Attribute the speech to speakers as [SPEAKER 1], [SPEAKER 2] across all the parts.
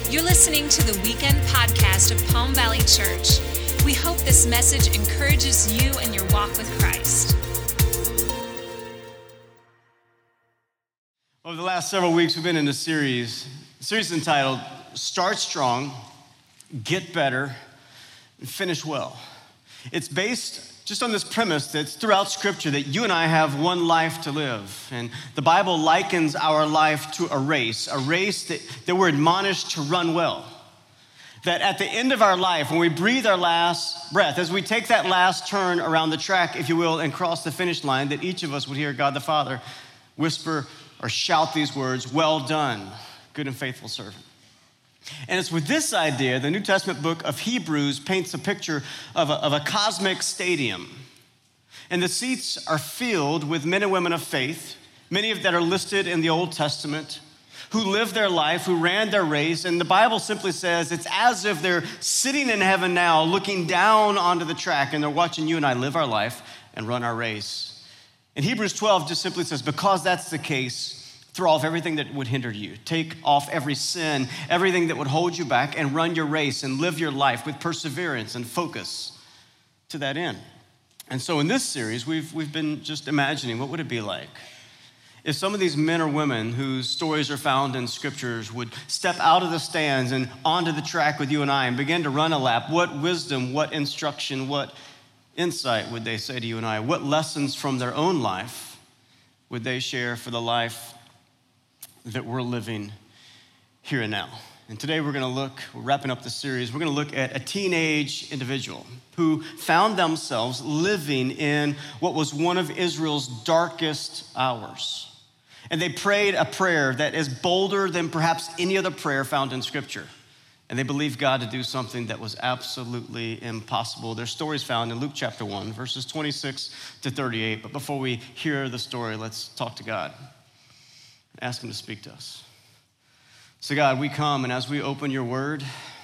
[SPEAKER 1] You're listening to the weekend podcast of Palm Valley Church. We hope this message encourages you in your walk with Christ.
[SPEAKER 2] Over the last several weeks, we've been in a series entitled Start Strong, Get Better, and Finish Well. It's based just on this premise that's throughout Scripture that you and I have one life to live. And the Bible likens our life to a race that we're admonished to run well. That at the end of our life, when we breathe our last breath, as we take that last turn around the track, if you will, and cross the finish line, that each of us would hear God the Father whisper or shout these words, "Well done, good and faithful servant." And it's with this idea, the New Testament book of Hebrews paints a picture of a cosmic stadium. And the seats are filled with men and women of faith, many of that are listed in the Old Testament, who lived their life, who ran their race. And the Bible simply says it's as if they're sitting in heaven now, looking down onto the track, and they're watching you and I live our life and run our race. And Hebrews 12 just simply says, because that's the case, throw off everything that would hinder you. Take off every sin, everything that would hold you back, and run your race and live your life with perseverance and focus to that end. And so in this series, we've been just imagining what would it be like if some of these men or women whose stories are found in scriptures would step out of the stands and onto the track with you and I and begin to run a lap. What wisdom, what instruction, what insight would they say to you and I? What lessons from their own life would they share for the life that we're living here and now? And today we're wrapping up the series, we're gonna look at a teenage individual who found themselves living in what was one of Israel's darkest hours. And they prayed a prayer that is bolder than perhaps any other prayer found in Scripture. And they believed God to do something that was absolutely impossible. Their story's found in Luke chapter 1, verses 26 to 38. But before we hear the story, let's talk to God. Ask him to speak to us. So God, we come, and as we open your word,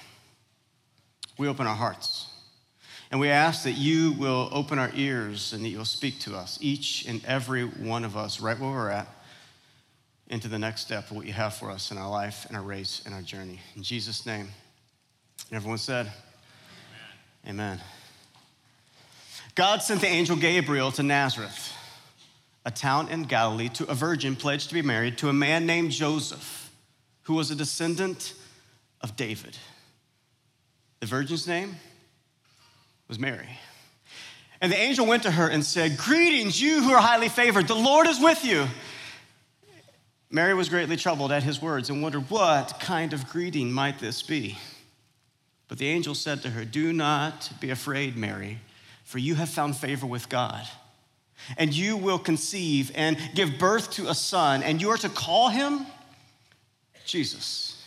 [SPEAKER 2] we open our hearts. And we ask that you will open our ears and that you'll speak to us, each and every one of us, right where we're at, into the next step of what you have for us in our life and our race and our journey. In Jesus' name. And everyone said, Amen. God sent the angel Gabriel to Nazareth, a town in Galilee, to a virgin pledged to be married to a man named Joseph, who was a descendant of David. The virgin's name was Mary. And the angel went to her and said, "Greetings, you who are highly favored. The Lord is with you." Mary was greatly troubled at his words and wondered what kind of greeting might this be. But the angel said to her, "Do not be afraid, Mary, for you have found favor with God. And you will conceive and give birth to a son, and you are to call him Jesus.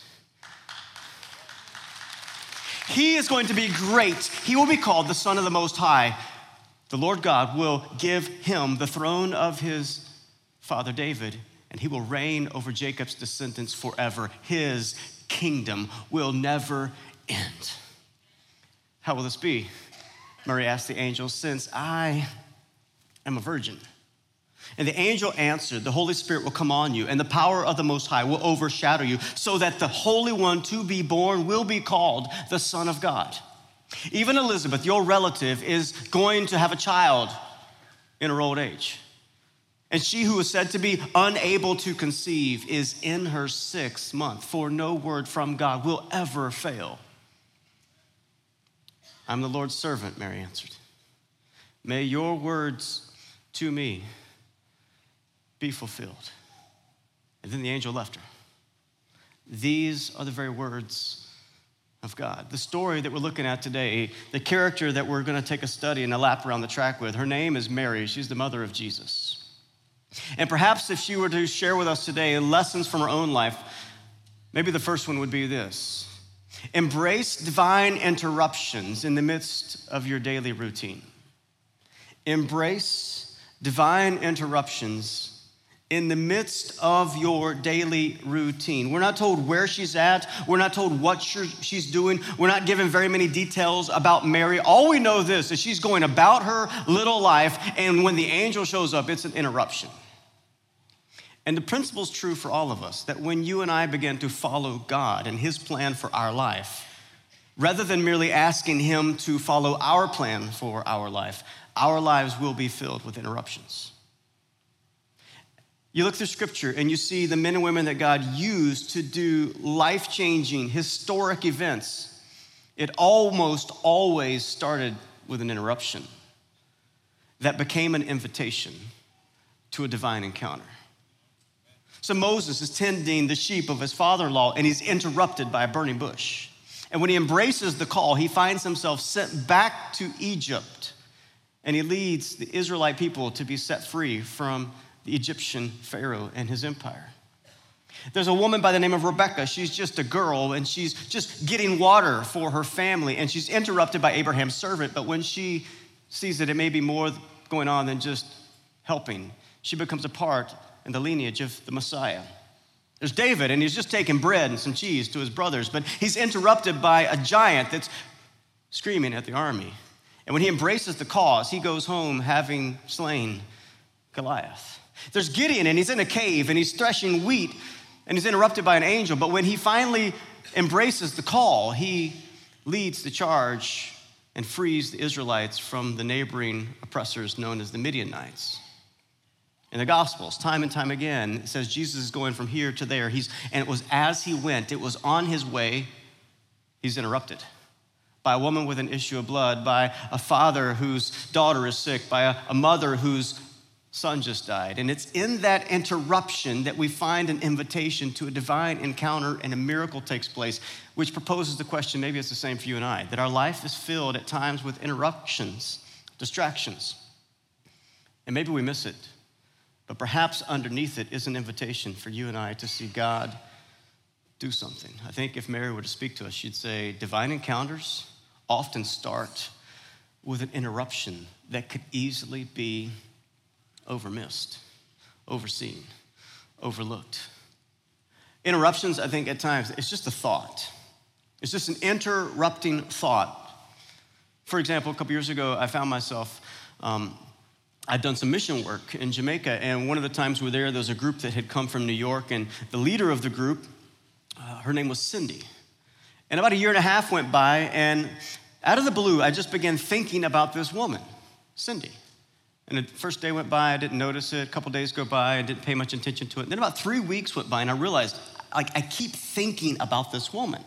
[SPEAKER 2] He is going to be great. He will be called the Son of the Most High. The Lord God will give him the throne of his father David, and he will reign over Jacob's descendants forever. His kingdom will never end." "How will this be?" Mary asked the angel, "since I am a virgin." And the angel answered, "The Holy Spirit will come on you, and the power of the Most High will overshadow you, so that the Holy One to be born will be called the Son of God. Even Elizabeth, your relative, is going to have a child in her old age. And she who is said to be unable to conceive is in her 6th month, for no word from God will ever fail." "I'm the Lord's servant," Mary answered. "May your words to me be fulfilled." And then the angel left her. These are the very words of God. The story that we're looking at today, the character that we're going to take a study and a lap around the track with, her name is Mary. She's the mother of Jesus. And perhaps if she were to share with us today lessons from her own life, maybe the first one would be this: embrace divine interruptions in the midst of your daily routine. Embrace divine interruptions in the midst of your daily routine. We're not told where she's at. We're not told what she's doing. We're not given very many details about Mary. All we know this is she's going about her little life, and when the angel shows up, it's an interruption. And the principle is true for all of us, that when you and I begin to follow God and his plan for our life, rather than merely asking him to follow our plan for our lives will be filled with interruptions. You look through scripture and you see the men and women that God used to do life-changing, historic events. It almost always started with an interruption that became an invitation to a divine encounter. So Moses is tending the sheep of his father-in-law, and he's interrupted by a burning bush. And when he embraces the call, he finds himself sent back to Egypt, and he leads the Israelite people to be set free from the Egyptian Pharaoh and his empire. There's a woman by the name of Rebecca. She's just a girl, and she's just getting water for her family, and she's interrupted by Abraham's servant. But when she sees that it may be more going on than just helping, she becomes a part in the lineage of the Messiah. There's David, and he's just taking bread and some cheese to his brothers, but he's interrupted by a giant that's screaming at the army. And when he embraces the cause, he goes home having slain Goliath. There's Gideon, and he's in a cave, and he's threshing wheat, and he's interrupted by an angel. But when he finally embraces the call, he leads the charge and frees the Israelites from the neighboring oppressors known as the Midianites. In the Gospels, time and time again, it says Jesus is going from here to there. And it was as he went, it was on his way, he's interrupted by a woman with an issue of blood, by a father whose daughter is sick, by a mother whose son just died. And it's in that interruption that we find an invitation to a divine encounter, and a miracle takes place, which proposes the question, maybe it's the same for you and I, that our life is filled at times with interruptions, distractions, and maybe we miss it. But perhaps underneath it is an invitation for you and I to see God do something. I think if Mary were to speak to us, she'd say, divine encounters often start with an interruption that could easily be overmissed, overseen, overlooked. Interruptions, I think at times, it's just a thought. It's just an interrupting thought. For example, a couple years ago, I found myself, I'd done some mission work in Jamaica, and one of the times we were there was a group that had come from New York, and the leader of the group, her name was Cindy. And about a year and a half went by, and out of the blue, I just began thinking about this woman, Cindy. And the first day went by, I didn't notice it. A couple days go by, I didn't pay much attention to it. And then about 3 weeks went by, and I realized, I keep thinking about this woman.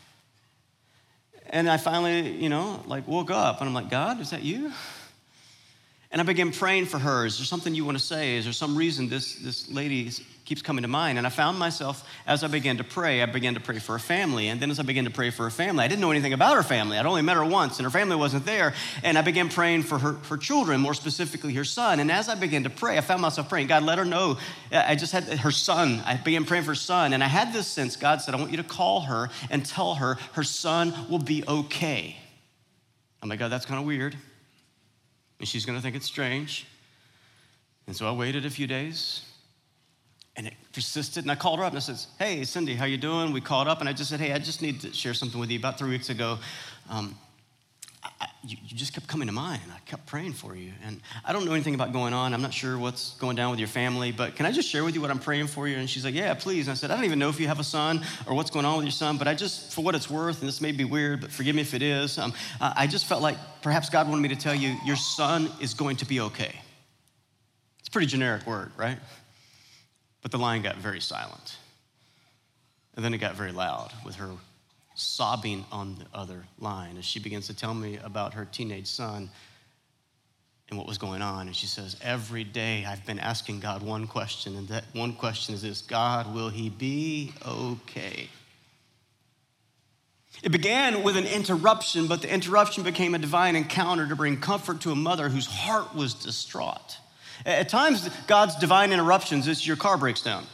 [SPEAKER 2] And I finally, woke up, and I'm like, God, is that you? And I began praying for her. Is there something you want to say? Is there some reason this lady keeps coming to mind? And I found myself, as I began to pray for her family. And then as I began to pray for her family, I didn't know anything about her family. I'd only met her once, and her family wasn't there. And I began praying for her children, more specifically her son. And as I began to pray, I found myself praying, God, let her know. I just had her son. I began praying for her son. And I had this sense, God said, I want you to call her and tell her her son will be okay. I'm like, God, that's kind of weird. And she's going to think it's strange. And so I waited a few days, and it persisted. And I called her up, and I said, hey, Cindy, how you doing? We called up, and I just said, hey, I just need to share something with you. About 3 weeks ago, you just kept coming to mind, and I kept praying for you. And I don't know anything about going on. I'm not sure what's going down with your family, but can I just share with you what I'm praying for you? And she's like, yeah, please. And I said, I don't even know if you have a son or what's going on with your son, but I just, for what it's worth, and this may be weird, but forgive me if it is, I just felt like perhaps God wanted me to tell you, your son is going to be okay. It's a pretty generic word, right? But the line got very silent. And then it got very loud with her sobbing on the other line as she begins to tell me about her teenage son and what was going on. And she says, every day I've been asking God one question, and that one question is this: God, will he be okay? It began with an interruption, but the interruption became a divine encounter to bring comfort to a mother whose heart was distraught. At times, God's divine interruptions is your car breaks down.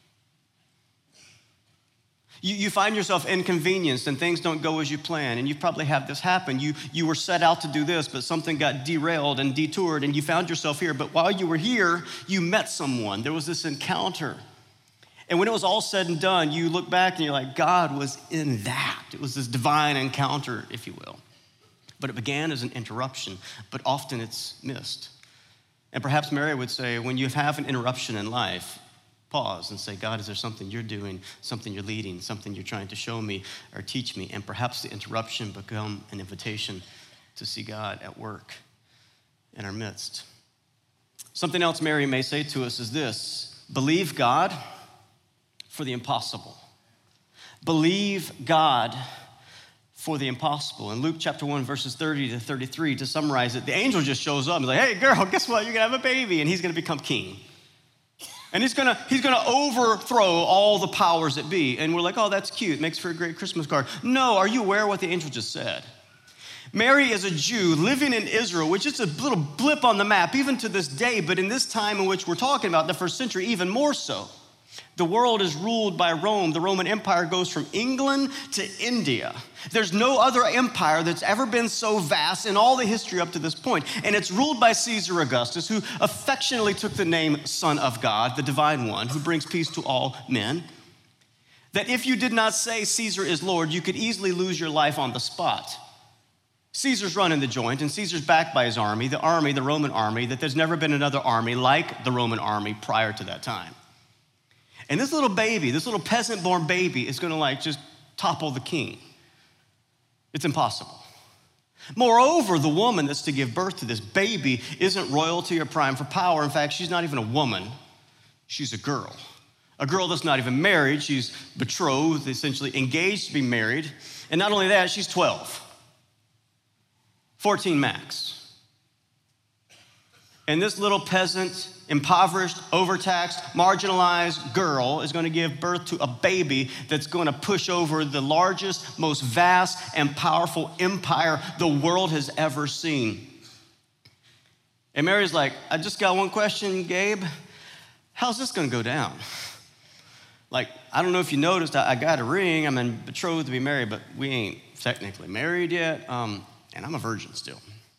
[SPEAKER 2] You find yourself inconvenienced and things don't go as you plan. And you've probably had this happen. You were set out to do this, but something got derailed and detoured and you found yourself here. But while you were here, you met someone. There was this encounter. And when it was all said and done, you look back and you're like, God was in that. It was this divine encounter, if you will. But it began as an interruption, but often it's missed. And perhaps Mary would say, when you have an interruption in life, pause and say, God, is there something you're doing, something you're leading, something you're trying to show me or teach me? And perhaps the interruption become an invitation to see God at work in our midst. Something else Mary may say to us is this: believe God for the impossible. Believe God for the impossible. In Luke chapter 1, verses 30 to 33, to summarize it, the angel just shows up and is like, hey, girl, guess what? You're going to have a baby, and he's going to become king. And he's going to overthrow all the powers that be. And we're like, oh, that's cute. Makes for a great Christmas card. No, are you aware of what the angel just said? Mary is a Jew living in Israel, which is a little blip on the map, even to this day, but in this time in which we're talking about, the first century, even more so. The world is ruled by Rome. The Roman Empire goes from England to India. There's no other empire that's ever been so vast in all the history up to this point. And it's ruled by Caesar Augustus, who affectionately took the name Son of God, the Divine One, who brings peace to all men. That if you did not say Caesar is Lord, you could easily lose your life on the spot. Caesar's running the joint, and Caesar's backed by his army, the Roman army, that there's never been another army like the Roman army prior to that time. And this little baby, this little peasant-born baby is gonna just topple the king. It's impossible. Moreover, the woman that's to give birth to this baby isn't royalty or prime for power. In fact, she's not even a woman, she's a girl. A girl that's not even married, she's betrothed, essentially engaged to be married. And not only that, she's 12. 14 max. And this little peasant, impoverished, overtaxed, marginalized girl is going to give birth to a baby that's going to push over the largest, most vast, and powerful empire the world has ever seen. And Mary's like, I just got one question, Gabe. How's this going to go down? I don't know if you noticed, I got a ring. I'm betrothed to be married, but we ain't technically married yet. And I'm a virgin still.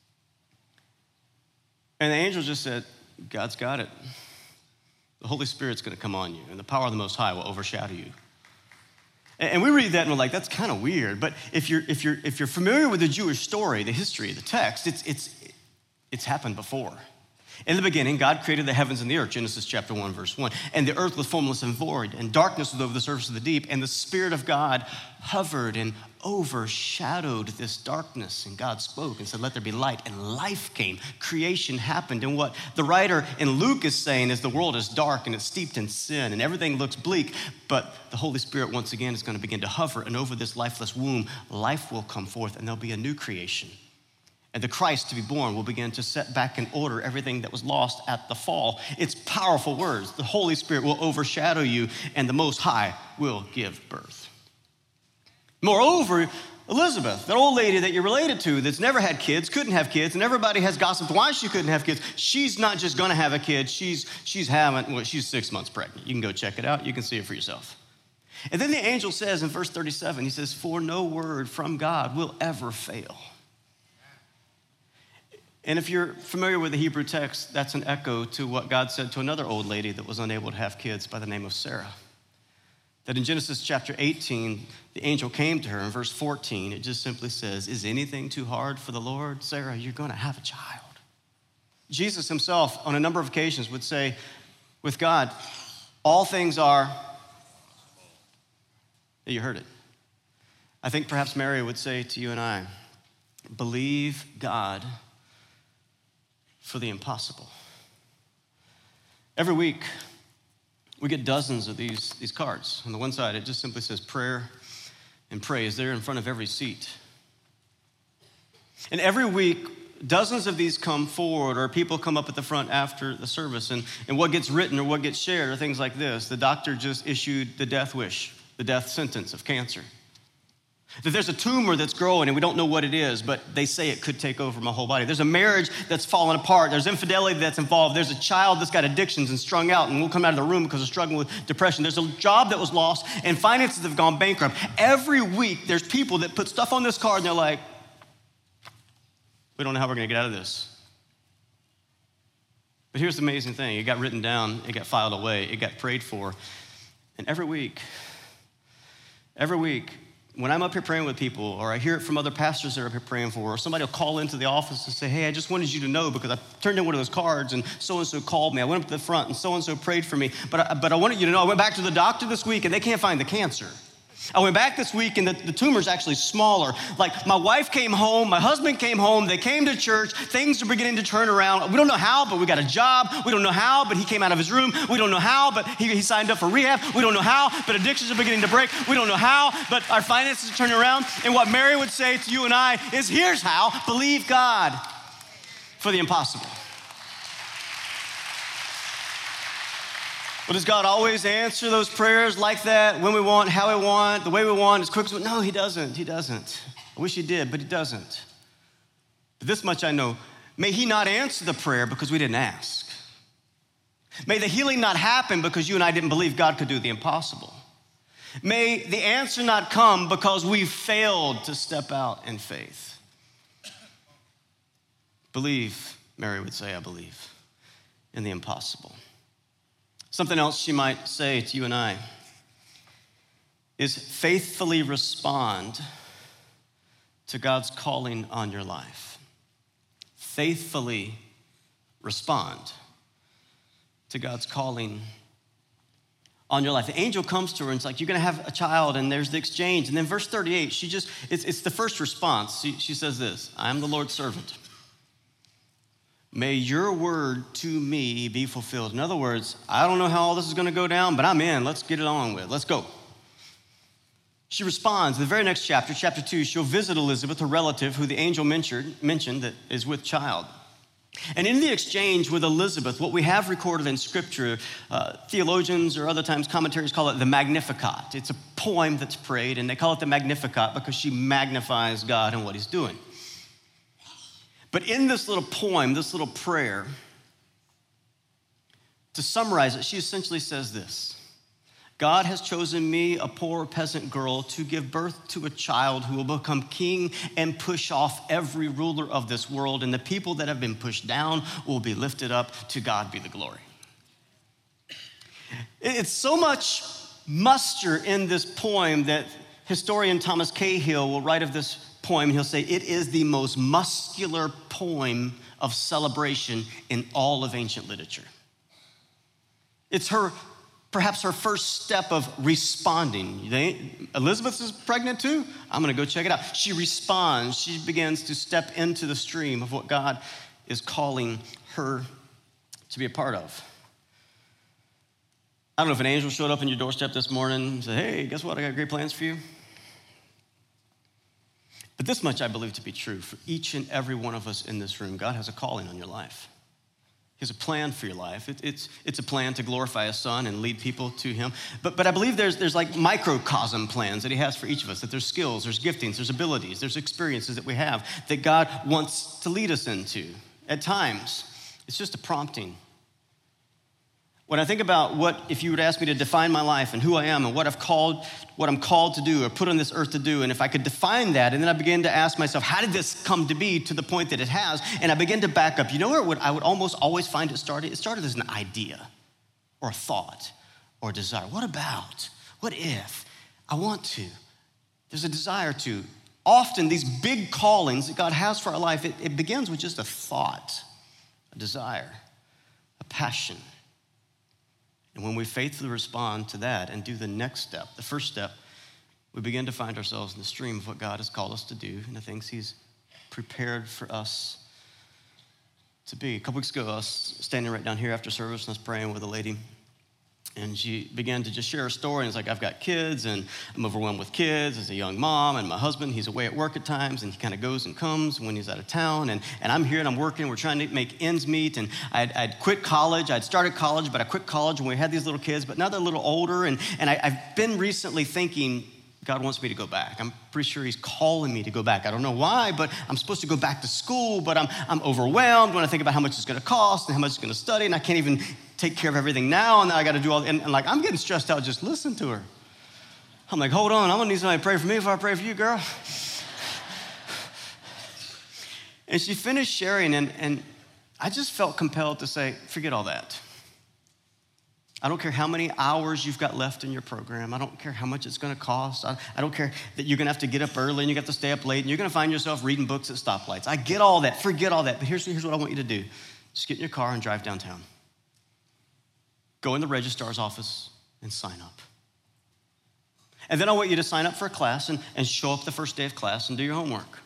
[SPEAKER 2] And the angel just said, God's got it. The Holy Spirit's going to come on you, and the power of the Most High will overshadow you. And we read that and we're like, that's kind of weird. But if you're familiar with the Jewish story, the history, the text, it's happened before. In the beginning, God created the heavens and the earth, Genesis chapter 1, verse 1. And the earth was formless and void, and darkness was over the surface of the deep, and the Spirit of God hovered and overshadowed this darkness. And God spoke and said, let there be light, and life came. Creation happened. And what the writer in Luke is saying is the world is dark and it's steeped in sin, and everything looks bleak, but the Holy Spirit once again is going to begin to hover, and over this lifeless womb, life will come forth, and there'll be a new creation. And the Christ to be born will begin to set back in order everything that was lost at the fall. It's powerful words. The Holy Spirit will overshadow you, and the Most High will give birth. Moreover, Elizabeth, that old lady that you're related to that's never had kids, couldn't have kids, and everybody has gossiped why she couldn't have kids. She's not just gonna have a kid, she's 6 months pregnant. You can go check it out, you can see it for yourself. And then the angel says in verse 37, he says, for no word from God will ever fail. And if you're familiar with the Hebrew text, that's an echo to what God said to another old lady that was unable to have kids by the name of Sarah. That in Genesis chapter 18, the angel came to her in verse 14. It just simply says, is anything too hard for the Lord? Sarah, you're going to have a child. Jesus himself, on a number of occasions, would say, with God, all things are, you heard it. I think perhaps Mary would say to you and I, believe God for the impossible. Every week, we get dozens of these cards. On the one side, it just simply says prayer and praise. They're in front of every seat. And every week, dozens of these come forward, or people come up at the front after the service. And what gets written or what gets shared are things like this. The doctor just issued the death wish, the death sentence of cancer. That there's a tumor that's growing and we don't know what it is, but they say it could take over my whole body. There's a marriage that's fallen apart. There's infidelity that's involved. There's a child that's got addictions and strung out and won't come out of the room because they're struggling with depression. There's a job that was lost and finances have gone bankrupt. Every week there's people that put stuff on this card and they're like, we don't know how we're going to get out of this. But here's the amazing thing. It got written down, it got filed away, it got prayed for. And every week, when I'm up here praying with people, or I hear it from other pastors that are up here praying for, or somebody will call into the office and say, hey, I just wanted you to know because I turned in one of those cards and so-and-so called me. I went up to the front and so-and-so prayed for me. But I wanted you to know I went back to the doctor this week and they can't find the cancer. I went back this week and the tumor's actually smaller. Like my wife came home, my husband came home, they came to church, things are beginning to turn around. We don't know how, but we got a job. We don't know how, but he came out of his room. We don't know how, but he signed up for rehab. We don't know how, but addictions are beginning to break. We don't know how, but our finances are turning around. And what Mary would say to you and I is, here's how: believe God for the impossible. Well, does God always answer those prayers like that, when we want, how we want, the way we want, as quick as we want? No, he doesn't. He doesn't. I wish he did, but he doesn't. But this much I know. May he not answer the prayer because we didn't ask. May the healing not happen because you and I didn't believe God could do the impossible. May the answer not come because we failed to step out in faith. Believe, Mary would say, I believe in the impossible. Something else she might say to you and I is faithfully respond to God's calling on your life. Faithfully respond to God's calling on your life. The angel comes to her and it's like, you're gonna have a child, and there's the exchange. And then verse 38, it's the first response. She says this: I am the Lord's servant. May your word to me be fulfilled. In other words, I don't know how all this is going to go down, but I'm in. Let's get it on with. Let's go. She responds. The very next chapter, chapter 2, she'll visit Elizabeth, a relative who the angel mentioned that is with child. And in the exchange with Elizabeth, what we have recorded in Scripture, theologians or other times commentaries call it the Magnificat. It's a poem that's prayed, and they call it the Magnificat because she magnifies God and what he's doing. But in this little poem, this little prayer, to summarize it, she essentially says this: God has chosen me, a poor peasant girl, to give birth to a child who will become king and push off every ruler of this world, and the people that have been pushed down will be lifted up. To God be the glory. It's so much muster in this poem that historian Thomas Cahill will write of this poem. He'll say it is the most muscular poem of celebration in all of ancient literature. It's perhaps her first step of responding. Elizabeth is pregnant too? I'm gonna go check it out. She responds. She begins to step into the stream of what God is calling her to be a part of. I don't know if an angel showed up on your doorstep this morning and said, hey, guess what? I got great plans for you. But this much I believe to be true for each and every one of us in this room. God has a calling on your life. He has a plan for your life. It's a plan to glorify his son and lead people to him. But I believe there's like microcosm plans that he has for each of us, that there's skills, there's giftings, there's abilities, there's experiences that we have that God wants to lead us into. At times, it's just a prompting. When I think about what, if you would ask me to define my life and who I am and what I'm called to do or put on this earth to do, and if I could define that, and then I begin to ask myself, how did this come to be to the point that it has? And I begin to back up. You know where I would almost always find it started? It started as an idea or a thought or a desire. What about? What if? I want to. There's a desire to. Often these big callings that God has for our life, it begins with just a thought, a desire, a passion. And when we faithfully respond to that and do the next step, the first step, we begin to find ourselves in the stream of what God has called us to do and the things he's prepared for us to be. A couple weeks ago, I was standing right down here after service and I was praying with a lady. And she began to just share her story. And it's like, I've got kids and I'm overwhelmed with kids as a young mom. And my husband, he's away at work at times and he kind of goes and comes when he's out of town. And I'm here and I'm working. We're trying to make ends meet. And I'd quit college. I'd started college, but I quit college when we had these little kids. But now they're a little older. And I've been recently thinking, God wants me to go back. I'm pretty sure he's calling me to go back. I don't know why, but I'm supposed to go back to school, but I'm overwhelmed when I think about how much it's gonna cost and how much it's gonna study, and I can't even take care of everything now, and then I gotta do all, and like, I'm getting stressed out just listening to her. I'm like, hold on, I'm gonna need somebody to pray for me before I pray for you, girl. And she finished sharing, and I just felt compelled to say, forget all that. I don't care how many hours you've got left in your program. I don't care how much it's gonna cost. I don't care that you're gonna have to get up early and you have to stay up late and you're gonna find yourself reading books at stoplights. I get all that, forget all that, but here's what I want you to do. Just get in your car and drive downtown. Go in the registrar's office and sign up. And then I want you to sign up for a class and show up the first day of class and do your homework.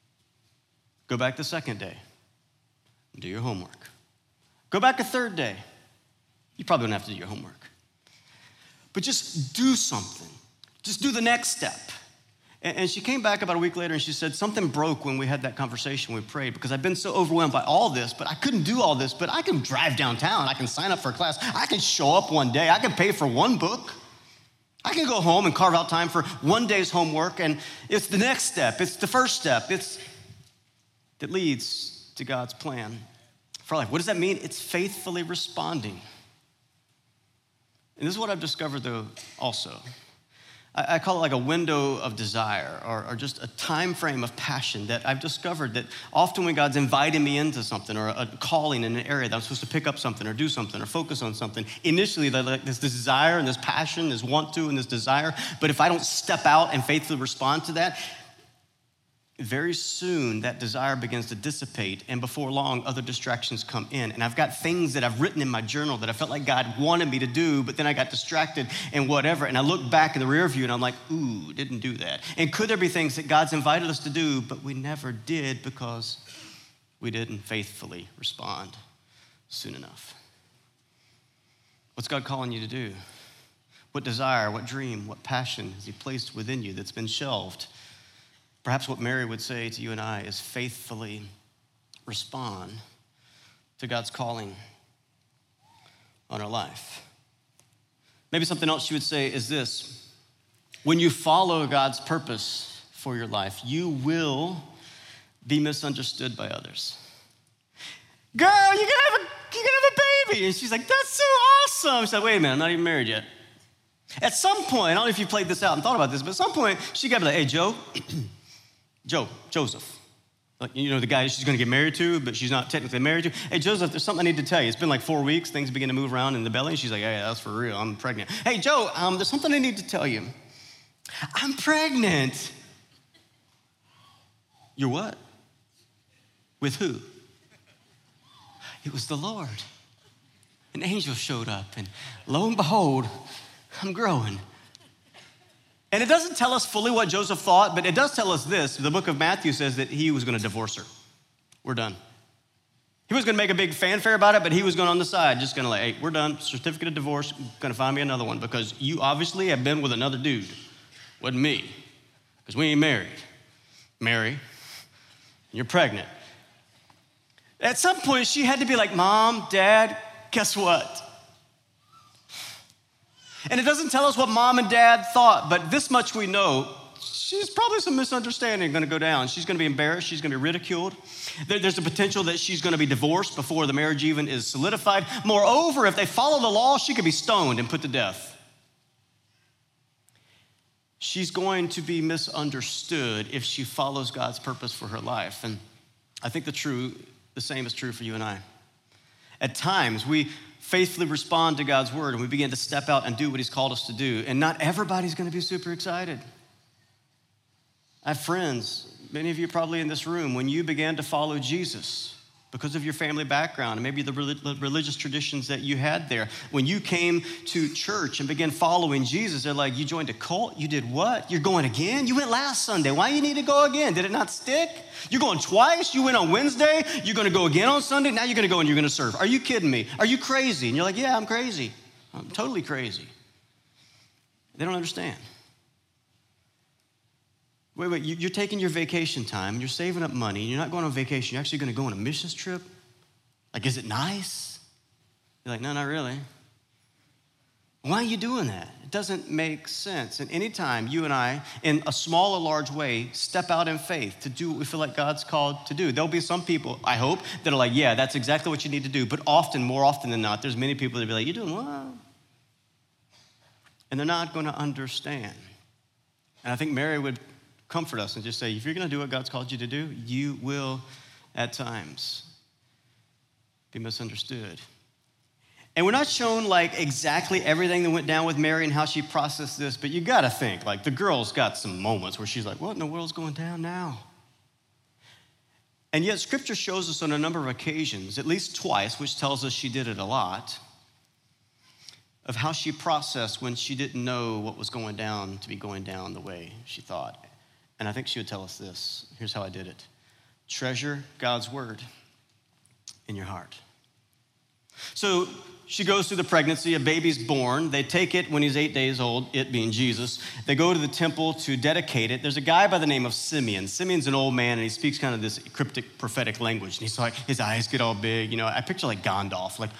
[SPEAKER 2] Go back the second day and do your homework. Go back a third day. You probably don't have to do your homework. But just do something. Just do the next step. And she came back about a week later and she said, something broke when we had that conversation, we prayed, because I've been so overwhelmed by all this, but I couldn't do all this, but I can drive downtown, I can sign up for a class, I can show up one day, I can pay for one book, I can go home and carve out time for one day's homework, and it's the next step, it's the first step, that leads to God's plan for life. What does that mean? It's faithfully responding. And this is what I've discovered though also. I call it like a window of desire or just a time frame of passion that I've discovered that often when God's inviting me into something or a calling in an area that I'm supposed to pick up something or do something or focus on something, initially there's this desire and this passion, this want to and this desire, but if I don't step out and faithfully respond to that, very soon that desire begins to dissipate, and before long, other distractions come in. And I've got things that I've written in my journal that I felt like God wanted me to do, but then I got distracted and whatever. And I look back in the rear view and I'm like, ooh, didn't do that. And could there be things that God's invited us to do, but we never did because we didn't faithfully respond soon enough? What's God calling you to do? What desire, what dream, what passion has He placed within you that's been shelved? Perhaps what Mary would say to you and I is faithfully respond to God's calling on our life. Maybe something else she would say is this: when you follow God's purpose for your life, you will be misunderstood by others. Girl, you're gonna have a baby. And she's like, that's so awesome. She said, wait a minute, I'm not even married yet. At some point, I don't know if you played this out and thought about this, but at some point, she got to be like, hey, Joseph, like, you know, the guy she's gonna get married to, but she's not technically married to. Hey, Joseph, there's something I need to tell you. It's been like 4 weeks, things begin to move around in the belly. She's like, hey, that's for real, I'm pregnant. Hey, Joe, there's something I need to tell you. I'm pregnant. You're what? With who? It was the Lord. An angel showed up, and lo and behold, I'm growing. And it doesn't tell us fully what Joseph thought, but it does tell us this. The book of Matthew says that he was going to divorce her. We're done. He was going to make a big fanfare about it, but he was going on the side, just going to like, hey, we're done. Certificate of divorce, going to find me another one because you obviously have been with another dude. Wasn't me, because we ain't married. Mary, you're pregnant. At some point, she had to be like, Mom, Dad, guess what? And it doesn't tell us what Mom and Dad thought, but this much we know. She's probably some misunderstanding going to go down. She's going to be embarrassed. She's going to be ridiculed. There's a potential that she's going to be divorced before the marriage even is solidified. Moreover, if they follow the law, she could be stoned and put to death. She's going to be misunderstood if she follows God's purpose for her life. And I think the same is true for you and I. At times, we faithfully respond to God's word and we begin to step out and do what He's called us to do. And not everybody's going to be super excited. I have friends, many of you probably in this room, when you began to follow Jesus because of your family background and maybe the religious traditions that you had there. When you came to church and began following Jesus, they're like, you joined a cult? You did what? You're going again? You went last Sunday. Why do you need to go again? Did it not stick? You're going twice? You went on Wednesday? You're going to go again on Sunday? Now you're going to go and you're going to serve. Are you kidding me? Are you crazy? And you're like, yeah, I'm crazy. I'm totally crazy. They don't understand. Wait, you're taking your vacation time, and you're saving up money, and you're not going on vacation, you're actually going to go on a missions trip? Like, is it nice? You're like, no, not really. Why are you doing that? It doesn't make sense. And anytime you and I, in a small or large way, step out in faith to do what we feel like God's called to do, there'll be some people, I hope, that are like, yeah, that's exactly what you need to do. But often, more often than not, there's many people that be like, you're doing what? And they're not going to understand. And I think Mary would comfort us and just say, if you're going to do what God's called you to do, you will, at times, be misunderstood. And we're not shown like exactly everything that went down with Mary and how she processed this, but you gotta think, like the girl's got some moments where she's like, what in the world's going down now? And yet scripture shows us on a number of occasions, at least twice, which tells us she did it a lot, of how she processed when she didn't know what was going down to be going down the way she thought. And I think she would tell us this. Here's how I did it. Treasure God's word in your heart. So she goes through the pregnancy, a baby's born. They take it when he's 8 days old, it being Jesus. They go to the temple to dedicate it. There's a guy by the name of Simeon. Simeon's an old man, and he speaks kind of this cryptic prophetic language. And he's like, his eyes get all big. You know, I picture like Gandalf, like,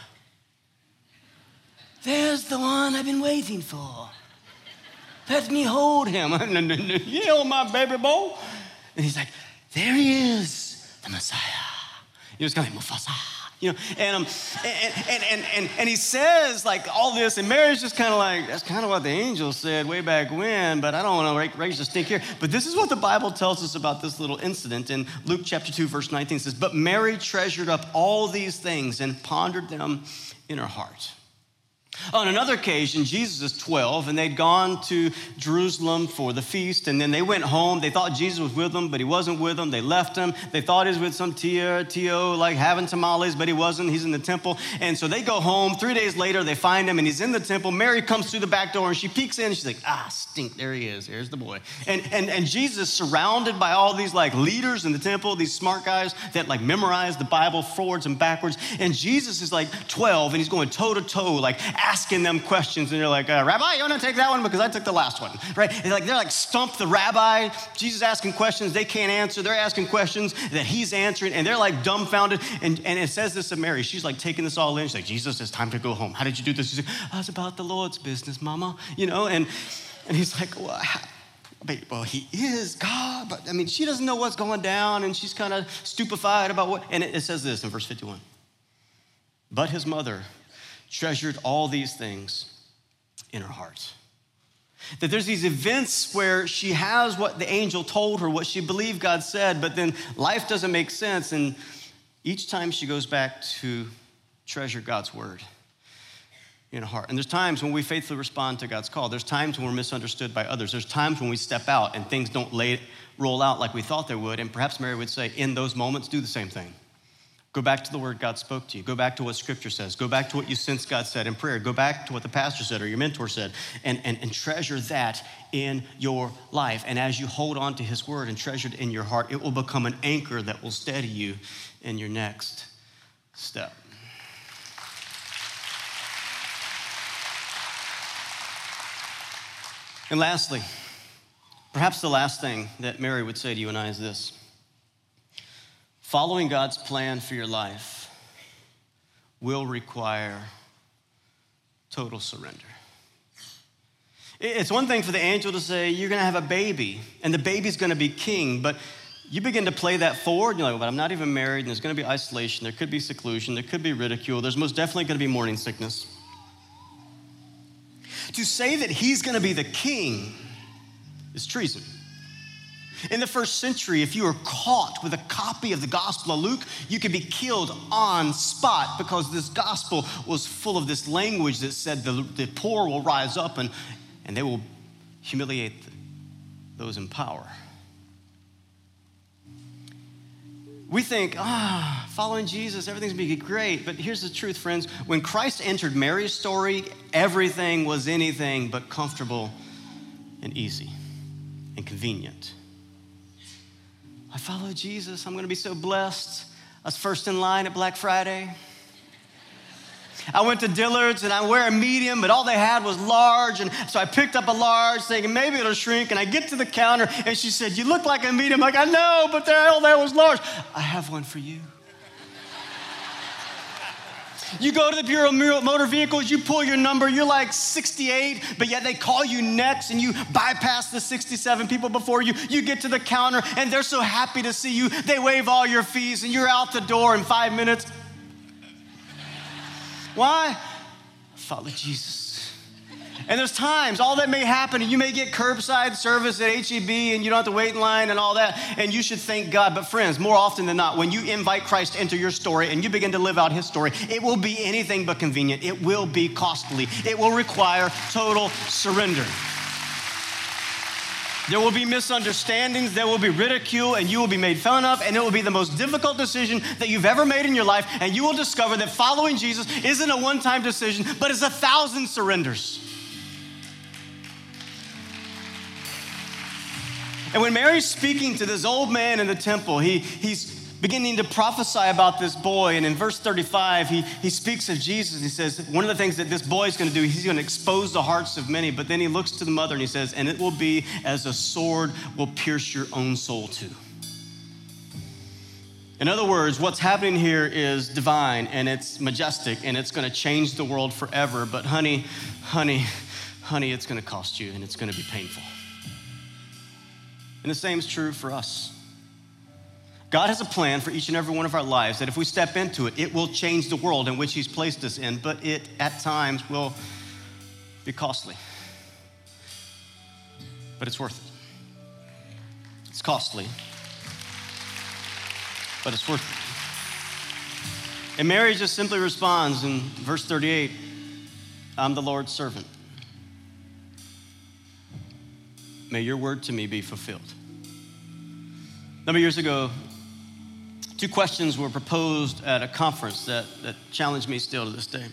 [SPEAKER 2] there's the one I've been waiting for. Let me hold him. You know, my baby boy. And he's like, there he is, the Messiah. You know, it's kind of like Mufasa. You know, and he says like all this, and Mary's just kind of like, that's kind of what the angel said way back when, but I don't want to raise the stink here. But this is what the Bible tells us about this little incident in Luke chapter 2, verse 19 says, but Mary treasured up all these things and pondered them in her heart. On another occasion, Jesus is 12, and they'd gone to Jerusalem for the feast, and then they went home. They thought Jesus was with them, but he wasn't with them. They left him. They thought he was with some Tio, like having tamales, but he wasn't. He's in the temple. And so they go home. 3 days later, they find him, and he's in the temple. Mary comes through the back door, and she peeks in, and she's like, stink, there he is. Here's the boy. And Jesus, surrounded by all these like leaders in the temple, these smart guys that like memorize the Bible forwards and backwards. And Jesus is like 12, and he's going toe to toe, like asking them questions, and they're like, Rabbi, you want to take that one? Because I took the last one, right? And they're like stump the rabbi. Jesus asking questions they can't answer. They're asking questions that he's answering, and they're like dumbfounded. And it says this of Mary. She's like taking this all in. She's like, Jesus, it's time to go home. How did you do this? She's like, oh, it's about the Lord's business, Mama. You know, and he's like, well, he is God, but I mean, she doesn't know what's going down, and she's kind of stupefied about what. And it says this in verse 51. But his mother treasured all these things in her heart. That there's these events where she has what the angel told her, what she believed God said, but then life doesn't make sense. And each time she goes back to treasure God's word in her heart. And there's times when we faithfully respond to God's call. There's times when we're misunderstood by others. There's times when we step out and things don't roll out like we thought they would. And perhaps Mary would say, in those moments, do the same thing. Go back to the word God spoke to you. Go back to what scripture says. Go back to what you sense God said in prayer. Go back to what the pastor said or your mentor said and treasure that in your life. And as you hold on to his word and treasure it in your heart, it will become an anchor that will steady you in your next step. And lastly, perhaps the last thing that Mary would say to you and I is this. Following God's plan for your life will require total surrender. It's one thing for the angel to say, you're going to have a baby, and the baby's going to be king, but you begin to play that forward, and you're like, but I'm not even married, and there's going to be isolation, there could be seclusion, there could be ridicule, there's most definitely going to be morning sickness. To say that he's going to be the king is treason. In the first century, if you were caught with a copy of the Gospel of Luke, you could be killed on spot because this gospel was full of this language that said the poor will rise up and they will humiliate those in power. We think, following Jesus, everything's going to be great. But here's the truth, friends. When Christ entered Mary's story, everything was anything but comfortable and easy and convenient. I follow Jesus. I'm going to be so blessed. I was first in line at Black Friday. I went to Dillard's and I wear a medium, but all they had was large. And so I picked up a large thinking maybe it'll shrink. And I get to the counter and she said, you look like a medium. I'm like, I know, but all that was large. I have one for you. You go to the Bureau of Motor Vehicles, you pull your number, you're like 68, but yet they call you next and you bypass the 67 people before you. You get to the counter and they're so happy to see you. They waive all your fees and you're out the door in 5 minutes. Why? Follow Jesus. And there's times all that may happen, and you may get curbside service at HEB, and you don't have to wait in line and all that, and you should thank God. But friends, more often than not, when you invite Christ into your story and you begin to live out his story, it will be anything but convenient. It will be costly. It will require total surrender. There will be misunderstandings, there will be ridicule, and you will be made fun of, and it will be the most difficult decision that you've ever made in your life, and you will discover that following Jesus isn't a one-time decision, but it's 1,000 surrenders. And when Mary's speaking to this old man in the temple, he's beginning to prophesy about this boy. And in verse 35, he speaks of Jesus. He says, one of the things that this boy is going to do, he's going to expose the hearts of many. But then he looks to the mother and he says, and it will be as a sword will pierce your own soul too. In other words, what's happening here is divine and it's majestic and it's going to change the world forever. But honey, it's going to cost you and it's going to be painful. And the same is true for us. God has a plan for each and every one of our lives that if we step into it, it will change the world in which he's placed us in, but it at times will be costly. But it's worth it. It's costly, but it's worth it. And Mary just simply responds in verse 38, I'm the Lord's servant. May your word to me be fulfilled. A number of years ago, 2 questions were proposed at a conference that challenge me still to this day.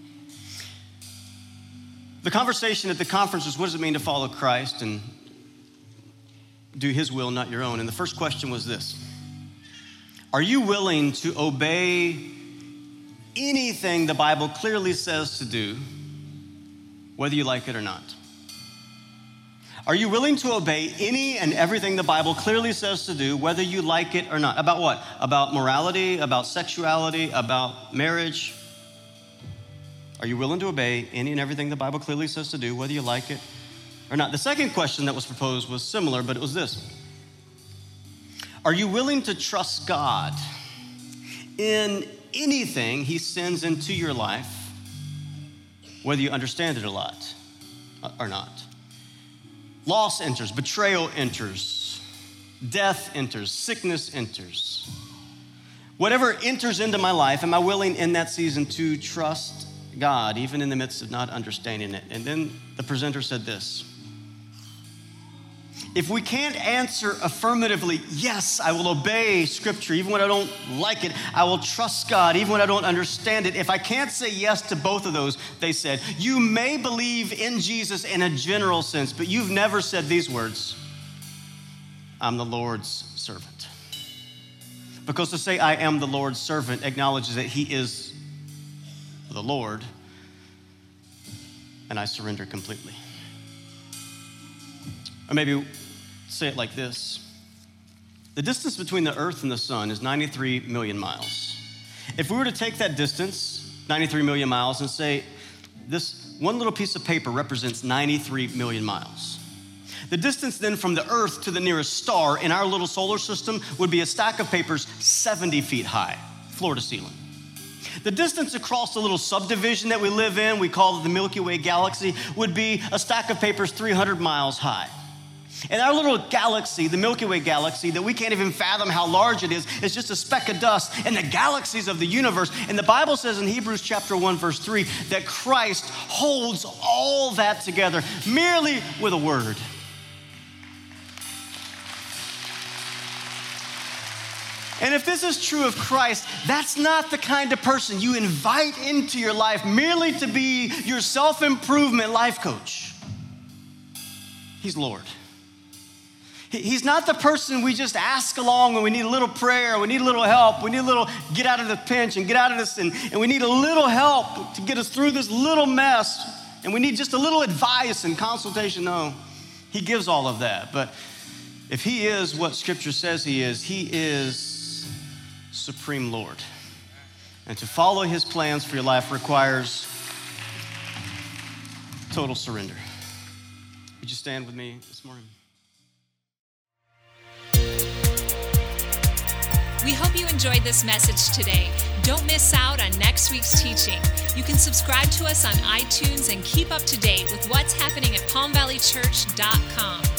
[SPEAKER 2] The conversation at the conference was, what does it mean to follow Christ and do his will, not your own? And the first question was this: are you willing to obey anything the Bible clearly says to do, whether you like it or not? Are you willing to obey any and everything the Bible clearly says to do, whether you like it or not? About what? About morality, about sexuality, about marriage? Are you willing to obey any and everything the Bible clearly says to do, whether you like it or not? The second question that was proposed was similar, but it was this: are you willing to trust God in anything he sends into your life, whether you understand it a lot or not? Loss enters, betrayal enters, death enters, sickness enters. Whatever enters into my life, am I willing in that season to trust God, even in the midst of not understanding it? And then the presenter said this: if we can't answer affirmatively, yes, I will obey Scripture, even when I don't like it, I will trust God, even when I don't understand it. If I can't say yes to both of those, they said, you may believe in Jesus in a general sense, but you've never said these words: I'm the Lord's servant. Because to say I am the Lord's servant acknowledges that he is the Lord, and I surrender completely. Or maybe say it like this: the distance between the earth and the sun is 93 million miles. If we were to take that distance, 93 million miles, and say this one little piece of paper represents 93 million miles, the distance then from the earth to the nearest star in our little solar system would be a stack of papers 70 feet high, floor to ceiling. The distance across the little subdivision that we live in, we call it the Milky Way galaxy, would be a stack of papers 300 miles high. And our little galaxy, the Milky Way galaxy, that we can't even fathom how large it is just a speck of dust in the galaxies of the universe. And the Bible says in Hebrews chapter 1, verse 3, that Christ holds all that together merely with a word. And if this is true of Christ, that's not the kind of person you invite into your life merely to be your self-improvement life coach. He's Lord. He's not the person we just ask along when we need a little prayer, we need a little help, we need a little get out of the pinch and get out of this, and we need a little help to get us through this little mess, and we need just a little advice and consultation. No, he gives all of that. But if he is what Scripture says he is supreme Lord. And to follow his plans for your life requires total surrender. Would you stand with me this morning?
[SPEAKER 1] We hope you enjoyed this message today. Don't miss out on next week's teaching. You can subscribe to us on iTunes and keep up to date with what's happening at palmvalleychurch.com.